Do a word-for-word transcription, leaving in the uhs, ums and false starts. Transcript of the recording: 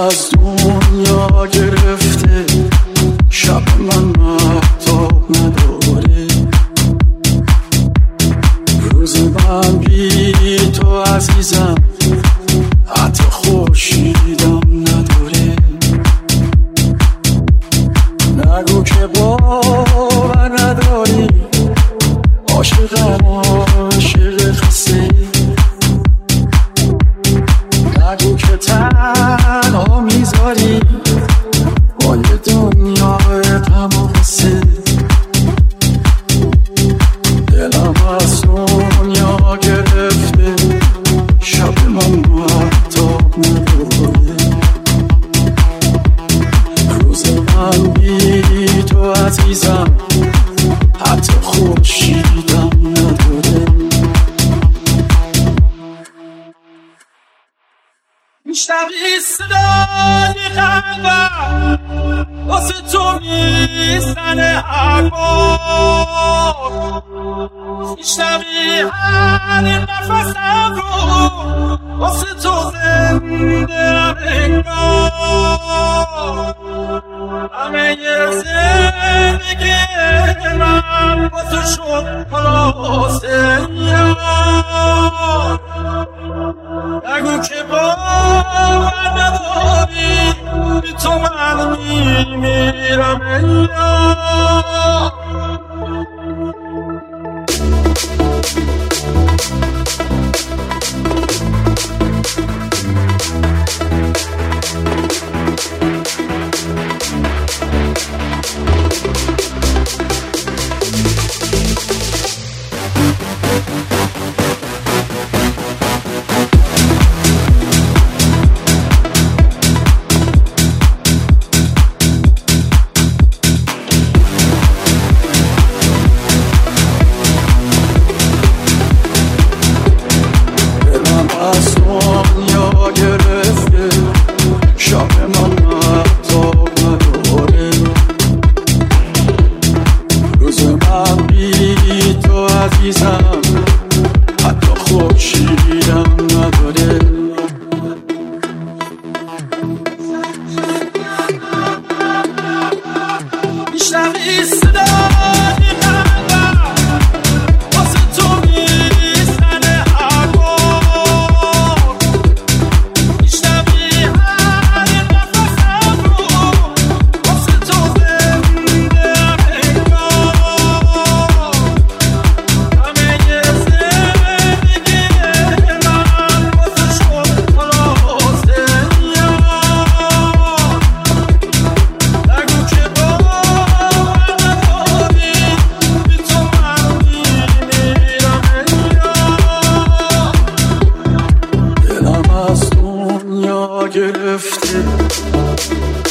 از دنیا گرفته، شب من مهتاب نداره، روز من بی تو عزیزم حتی خورشیدم نداره. نگو که باور نداری، عاشقم عاشق خسته، نگو که تنها میذاری با یه دنیای غم و غصه. دلم از دنیا گرفته، شب من مهتاب نداره، روز من بی تو عزیزم حتی خورشیدم نداره. میشنوی صدای قلبم واسه تو میزنه هر بار، میشنوی هر نفسم رو واسه تو زنده انگار. همه یه زندگی من با تو شد خلاصه یار. نگو که باور نداری، بی تو من میمیرم ای یار. از دنیا گرفته، شب من مهتاب نداره، روز من بی تو عزیزم حتی خورشیدم نداره. میشنوی صدای قلبم واسه تو میزنه هر بار، میشنوی هر نفسم رو واسه تو زنده انگار. همه یه زندگی من با تو شد خلاصه یار. نگو که باور نداری، بی تو من میمیرم ای یار. دلم از دنیا گرفته،